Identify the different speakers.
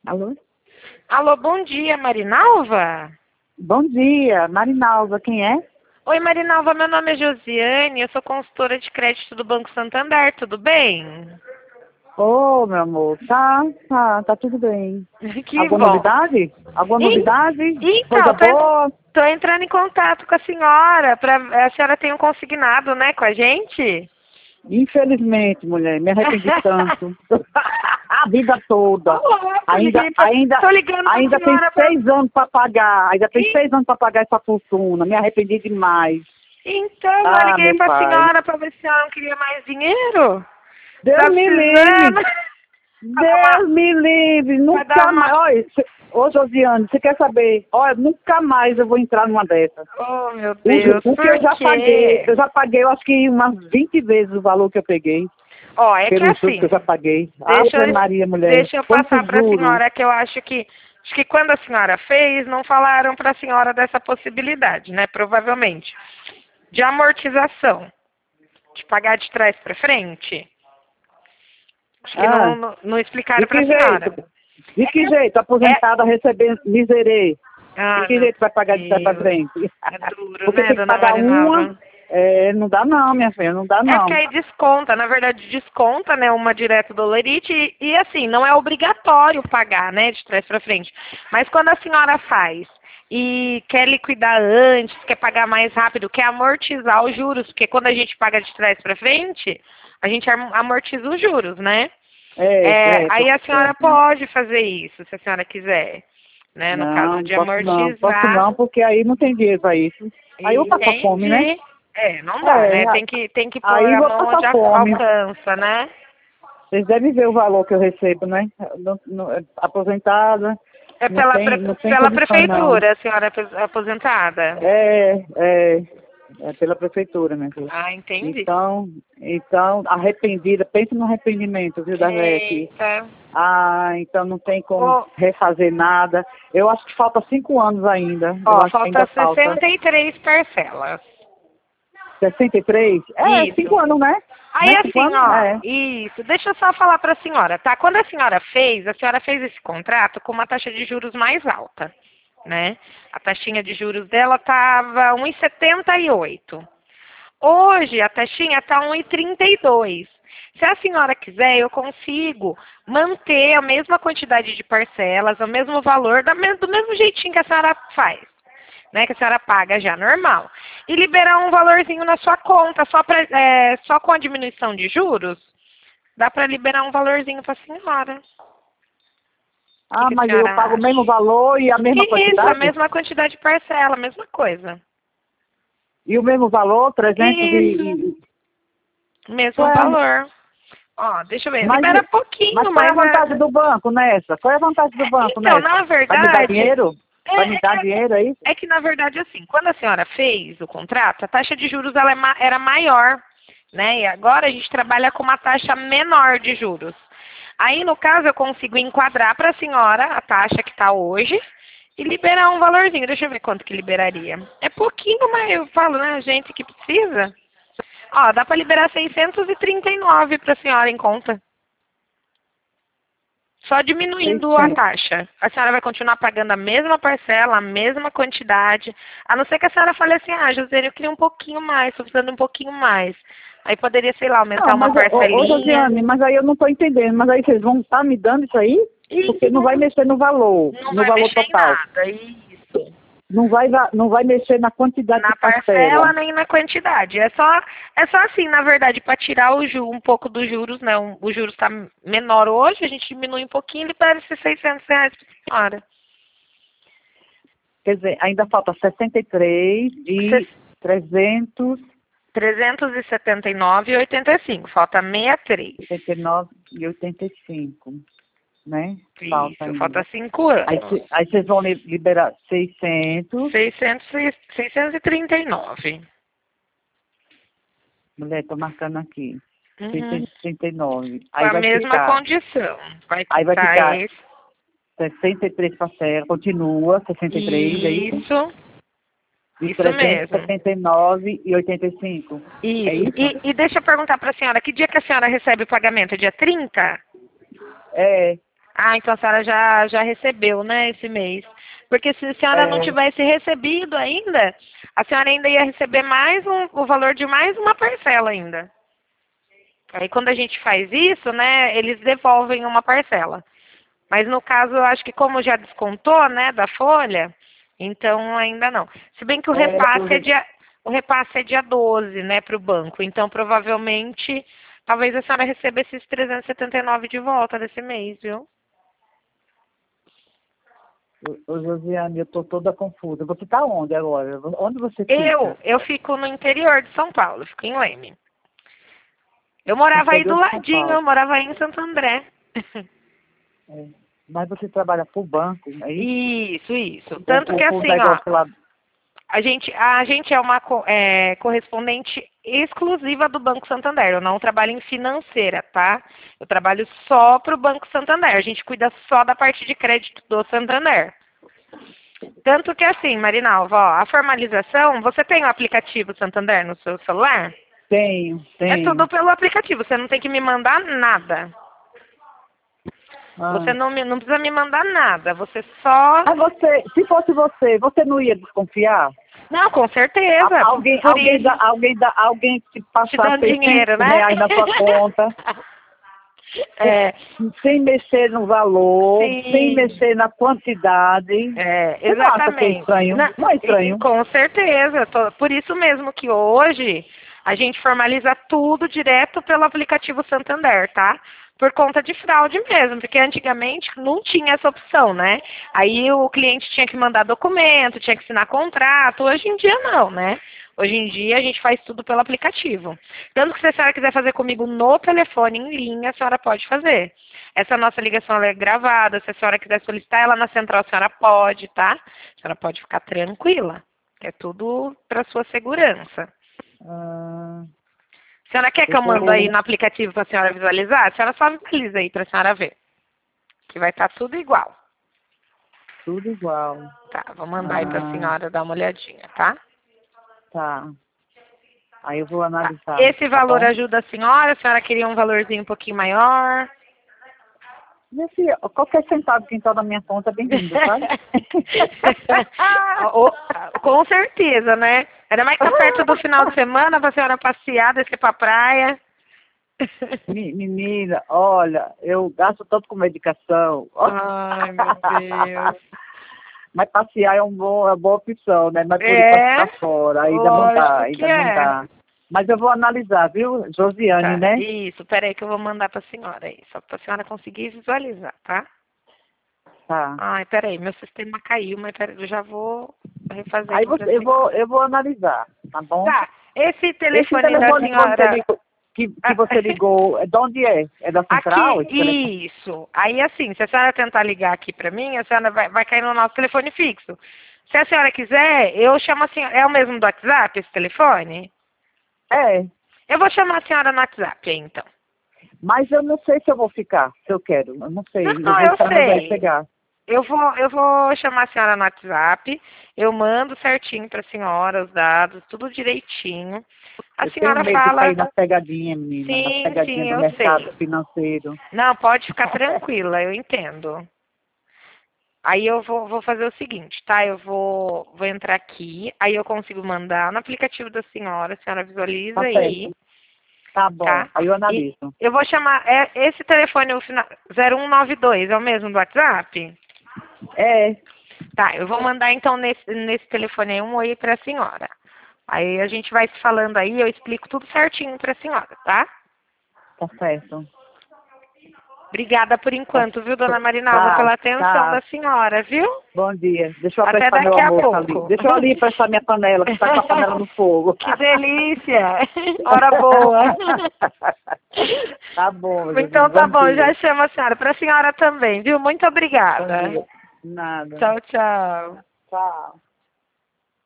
Speaker 1: Alô?
Speaker 2: Alô, bom dia, Marinalva?
Speaker 1: Bom dia, Marinalva, quem é?
Speaker 2: Oi, Marinalva, meu nome é Josiane, eu sou consultora de crédito do Banco Santander, tudo bem?
Speaker 1: Ô, meu amor, tá tudo bem.
Speaker 2: Que
Speaker 1: Alguma
Speaker 2: bom.
Speaker 1: novidade? Alguma novidade? Coisa
Speaker 2: Então,
Speaker 1: boa?
Speaker 2: tô entrando em contato com a senhora, a senhora tem um consignado, né, com a gente?
Speaker 1: Infelizmente, mulher, me arrependi tanto. A vida toda.
Speaker 2: Tô ligando pra
Speaker 1: Ainda tem
Speaker 2: senhora
Speaker 1: 6 anos para pagar. Ainda tem 6 anos para pagar essa fortuna. Me arrependi demais.
Speaker 2: Então, eu
Speaker 1: Ah,
Speaker 2: liguei
Speaker 1: meu
Speaker 2: pra
Speaker 1: pai.
Speaker 2: senhora pra ver se a senhora não queria mais dinheiro.
Speaker 1: Deus
Speaker 2: Tá
Speaker 1: me
Speaker 2: precisando?
Speaker 1: livre. Deus me livre.
Speaker 2: Vai dar
Speaker 1: Nunca mais.
Speaker 2: uma...
Speaker 1: Olha, ô Josiane, você quer saber? Olha, nunca mais eu vou entrar numa dessas.
Speaker 2: Oh, meu Deus,
Speaker 1: Porque
Speaker 2: por
Speaker 1: eu já paguei.
Speaker 2: quê?
Speaker 1: Eu já paguei, eu acho que umas 20 vezes o valor que eu peguei.
Speaker 2: Ó, é que
Speaker 1: Pelos juros
Speaker 2: assim,
Speaker 1: que eu já paguei.
Speaker 2: deixa,
Speaker 1: Ave Maria, mulher.
Speaker 2: deixa eu passar
Speaker 1: Quantos
Speaker 2: para a
Speaker 1: juros?
Speaker 2: senhora que eu acho que quando a senhora fez, não falaram para a senhora dessa possibilidade, né? Provavelmente. De amortização. De pagar de trás para frente. Acho que
Speaker 1: Ah,
Speaker 2: não explicaram
Speaker 1: de
Speaker 2: para
Speaker 1: que
Speaker 2: a senhora.
Speaker 1: jeito? De que jeito? Aposentada recebendo miserê. De
Speaker 2: Ah,
Speaker 1: que
Speaker 2: meu
Speaker 1: jeito vai pagar de trás para
Speaker 2: Deus.
Speaker 1: frente?
Speaker 2: É duro,
Speaker 1: Porque
Speaker 2: né,
Speaker 1: tem que
Speaker 2: dona
Speaker 1: pagar uma.
Speaker 2: Marinalva?
Speaker 1: Não dá não, minha filha, não dá
Speaker 2: É porque
Speaker 1: não.
Speaker 2: aí desconta, na verdade desconta, né, uma direto do Lerite e assim, não é obrigatório pagar, né, de trás para frente. Mas quando a senhora faz e quer liquidar antes, quer pagar mais rápido, quer amortizar os juros, porque quando a gente paga de trás para frente, a gente amortiza os juros, né? Aí a senhora pode fazer isso, se a senhora quiser, né, no caso
Speaker 1: Não,
Speaker 2: de
Speaker 1: posso
Speaker 2: amortizar.
Speaker 1: não, porque aí não tem dinheiro para isso. Aí eu passo fome, né?
Speaker 2: Entende? Não dá, né? Tem que pôr
Speaker 1: Aí
Speaker 2: a
Speaker 1: vou
Speaker 2: mão onde
Speaker 1: passar fome.
Speaker 2: alcança, né?
Speaker 1: Vocês devem ver o valor que eu recebo, né? Aposentada,
Speaker 2: É
Speaker 1: não tem
Speaker 2: pela
Speaker 1: condições não.
Speaker 2: prefeitura, a senhora é aposentada.
Speaker 1: É pela prefeitura, minha filha.
Speaker 2: Ah, entendi.
Speaker 1: Então, arrependida, pensa no arrependimento, viu, da Vete?
Speaker 2: Eita.
Speaker 1: Então não tem como
Speaker 2: Ô,
Speaker 1: refazer nada. Eu acho que falta 5 anos ainda. Eu
Speaker 2: ó,
Speaker 1: acho que ainda
Speaker 2: falta
Speaker 1: falta.
Speaker 2: 63 parcelas.
Speaker 1: 63?
Speaker 2: Isso.
Speaker 1: 5 anos, né? Não
Speaker 2: Aí
Speaker 1: é 5
Speaker 2: assim,
Speaker 1: anos?
Speaker 2: ó, isso, deixa eu só falar para a senhora, tá? Quando a senhora fez esse contrato com uma taxa de juros mais alta, né? A taxinha de juros dela tava 1,78. Hoje a taxinha está 1,32. Se a senhora quiser, eu consigo manter a mesma quantidade de parcelas, o mesmo valor, do mesmo jeitinho que a senhora faz, né? Que a senhora paga já normal. E liberar um valorzinho na sua conta, só com a diminuição de juros, dá para liberar um valorzinho para a senhora. O que a
Speaker 1: Mas eu
Speaker 2: senhora
Speaker 1: pago o mesmo
Speaker 2: acha?
Speaker 1: valor e a mesma
Speaker 2: Isso, a
Speaker 1: quantidade?
Speaker 2: mesma quantidade de parcela, a mesma coisa.
Speaker 1: E o mesmo valor, 300
Speaker 2: Isso, mesmo
Speaker 1: Ué,
Speaker 2: valor. Ó, deixa eu ver.
Speaker 1: mas,
Speaker 2: Libera
Speaker 1: mas
Speaker 2: pouquinho,
Speaker 1: qual é a
Speaker 2: mas
Speaker 1: vantagem do banco nessa? Qual é a vantagem do banco
Speaker 2: então,
Speaker 1: nessa?
Speaker 2: na
Speaker 1: Vai me dar
Speaker 2: verdade,
Speaker 1: dinheiro? Vai me dar dinheiro, é isso?
Speaker 2: é que na verdade assim, quando a senhora fez o contrato, a taxa de juros ela era maior, né? E agora a gente trabalha com uma taxa menor de juros. Aí, no caso, eu consigo enquadrar para a senhora a taxa que está hoje e liberar um valorzinho. Deixa eu ver quanto que liberaria. É pouquinho, mas eu falo, né, gente que precisa. Ó, dá para liberar 639 para a senhora em conta. Só diminuindo a
Speaker 1: 600.
Speaker 2: taxa. A senhora vai continuar pagando a mesma parcela, a mesma quantidade. A não ser que a senhora fale assim, José, eu queria um pouquinho mais, estou precisando um pouquinho mais. Aí poderia, sei lá, aumentar
Speaker 1: Não,
Speaker 2: uma
Speaker 1: mas,
Speaker 2: parcelinha.
Speaker 1: Josiane, mas aí eu não estou entendendo. Mas aí vocês vão estar me dando isso aí? Porque
Speaker 2: Isso
Speaker 1: não vai mexer no valor,
Speaker 2: não
Speaker 1: no
Speaker 2: vai
Speaker 1: valor
Speaker 2: mexer em
Speaker 1: total.
Speaker 2: nada, isso.
Speaker 1: Não vai mexer na quantidade
Speaker 2: Na
Speaker 1: de
Speaker 2: parcela
Speaker 1: parcela.
Speaker 2: nem na quantidade. É só assim, na verdade, para tirar um pouco dos juros, né? O juros está menor hoje, a gente diminui um pouquinho e libera esses R$ 600 para a senhora.
Speaker 1: Quer dizer, ainda falta 63 e 300,
Speaker 2: 379,85. Falta 63.
Speaker 1: 79 e 85, né? Falta
Speaker 2: Isso,
Speaker 1: ainda.
Speaker 2: falta 5 anos.
Speaker 1: Aí vocês vão liberar 600.
Speaker 2: 639.
Speaker 1: Mulher, tô marcando aqui.
Speaker 2: Uhum.
Speaker 1: 639.
Speaker 2: Com a mesma condição.
Speaker 1: Aí vai
Speaker 2: Tá
Speaker 1: ficar
Speaker 2: esse.
Speaker 1: 63 parcelas, continua, 63, é isso?
Speaker 2: Isso.
Speaker 1: E
Speaker 2: Isso mesmo.
Speaker 1: 379 e 85. É
Speaker 2: Isso.
Speaker 1: isso?
Speaker 2: E deixa eu perguntar para a senhora, que dia que a senhora recebe o pagamento? Dia 30?
Speaker 1: É.
Speaker 2: Ah, então a senhora já recebeu, né, esse mês. Porque se a senhora não tivesse recebido ainda, a senhora ainda ia receber mais o valor de mais uma parcela ainda. Aí quando a gente faz isso, né, eles devolvem uma parcela. Mas no caso, eu acho que como já descontou, né, da folha, então ainda não. Se bem que o repasse é dia 12, né, para o banco. Então provavelmente, talvez a senhora receba esses 379 de volta desse mês, viu?
Speaker 1: Ô, Josiane, eu tô toda confusa. Você tá onde agora? Onde você fica?
Speaker 2: Eu fico no interior de São Paulo, fico em Leme. Eu morava aí do
Speaker 1: Interior de São
Speaker 2: ladinho,
Speaker 1: Paulo.
Speaker 2: eu morava aí em Santo André.
Speaker 1: É. Mas você trabalha pro banco, é isso?
Speaker 2: Isso. Tanto que
Speaker 1: O
Speaker 2: assim, ó,
Speaker 1: negócio lá.
Speaker 2: a gente é uma correspondente exclusiva do Banco Santander. Eu não trabalho em financeira, tá? Eu trabalho só para o Banco Santander. A gente cuida só da parte de crédito do Santander. Tanto que assim, Marinalva, ó, a formalização, você tem o aplicativo Santander no seu celular?
Speaker 1: Tenho.
Speaker 2: É tudo pelo aplicativo, você não tem que me mandar nada.
Speaker 1: Ah.
Speaker 2: Você não precisa me mandar nada, você só...
Speaker 1: Mas se fosse você não ia desconfiar?
Speaker 2: Não, com certeza.
Speaker 1: Alguém te
Speaker 2: Te
Speaker 1: passar
Speaker 2: dando dinheiro, né?
Speaker 1: R$600 na sua conta, sem mexer no valor,
Speaker 2: Sim.
Speaker 1: sem mexer na quantidade. Você não acha que é
Speaker 2: Exatamente.
Speaker 1: estranho? Não é estranho?
Speaker 2: Com certeza. Por isso mesmo que hoje a gente formaliza tudo direto pelo aplicativo Santander, tá? Por conta de fraude mesmo, porque antigamente não tinha essa opção, né? Aí o cliente tinha que mandar documento, tinha que assinar contrato. Hoje em dia não, né? Hoje em dia a gente faz tudo pelo aplicativo. Tanto que se a senhora quiser fazer comigo no telefone, em linha, a senhora pode fazer. Essa nossa ligação ela é gravada, se a senhora quiser solicitar ela na central, a senhora pode, tá? A senhora pode ficar tranquila. É tudo para sua segurança.
Speaker 1: Ah,
Speaker 2: A senhora quer que eu mando aí no aplicativo para a senhora visualizar? A senhora só visualiza aí para a senhora ver. Que vai estar tudo igual.
Speaker 1: tudo igual.
Speaker 2: Tá, vou mandar aí para a senhora dar uma olhadinha, tá?
Speaker 1: Tá. Aí eu vou analisar.
Speaker 2: Tá. Esse valor
Speaker 1: bom?
Speaker 2: ajuda a senhora queria um valorzinho um pouquinho maior?
Speaker 1: Minha filha, qualquer centavo que entrar na minha conta é bem-vindo, sabe?
Speaker 2: Com certeza, né? Ainda mais que tá perto do final de semana pra senhora passear, descer pra praia.
Speaker 1: Menina, olha, eu gasto tanto com medicação.
Speaker 2: Ai, meu Deus.
Speaker 1: Mas passear é uma boa opção, né? Mas por enquanto tá fora, ainda não dá, ainda não dá. Mas eu vou analisar, viu, Josiane, né?
Speaker 2: Isso, peraí que eu vou mandar pra senhora aí, só pra senhora conseguir visualizar, tá?
Speaker 1: Tá.
Speaker 2: Ai, peraí, meu sistema caiu, mas peraí, eu já vou refazer.
Speaker 1: Aí eu vou analisar, tá bom?
Speaker 2: Tá, esse telefone da senhora...
Speaker 1: Que você ligou, de onde é? É da central?
Speaker 2: Aqui, isso. Aí, assim, se a senhora tentar ligar aqui pra mim, a senhora vai cair no nosso telefone fixo. Se a senhora quiser, eu chamo a senhora... É o mesmo do WhatsApp, esse telefone?
Speaker 1: É.
Speaker 2: Eu vou chamar a senhora no WhatsApp aí, então.
Speaker 1: Mas eu não sei se eu vou ficar, se eu quero. Eu não sei.
Speaker 2: Não, eu sei.
Speaker 1: Pegar.
Speaker 2: Eu vou chamar a senhora no WhatsApp, eu mando certinho para a senhora os dados, tudo direitinho. A senhora
Speaker 1: tenho medo
Speaker 2: fala...
Speaker 1: de cair nas pegadinhas, menina,
Speaker 2: Sim,
Speaker 1: nas pegadinhas do mercado financeiro.
Speaker 2: Não, pode ficar tranquila, eu entendo. Aí eu vou fazer o seguinte, tá? Eu vou entrar aqui, aí eu consigo mandar no aplicativo da senhora, a senhora visualiza aí.
Speaker 1: Tá bom, tá? Aí eu analiso.
Speaker 2: E eu vou chamar, esse telefone, o final 0192, é o mesmo do WhatsApp?
Speaker 1: É.
Speaker 2: Tá, eu vou mandar então nesse telefone aí um oi pra senhora. Aí a gente vai se falando aí, eu explico tudo certinho pra senhora, tá?
Speaker 1: Tá certo.
Speaker 2: Obrigada por enquanto, viu, dona Marinalva, pela atenção da senhora, viu?
Speaker 1: Bom dia. Deixa eu
Speaker 2: Até
Speaker 1: prestar meu
Speaker 2: daqui a
Speaker 1: almoço
Speaker 2: pouco.
Speaker 1: ali. Deixa eu ali prestar minha panela, que tá com a panela no fogo.
Speaker 2: Que delícia! Hora boa!
Speaker 1: Tá bom.
Speaker 2: Então tá bom, já chamo a senhora. Pra senhora também, viu? Muito obrigada.
Speaker 1: Nada.
Speaker 2: Tchau, tchau.
Speaker 1: Tchau.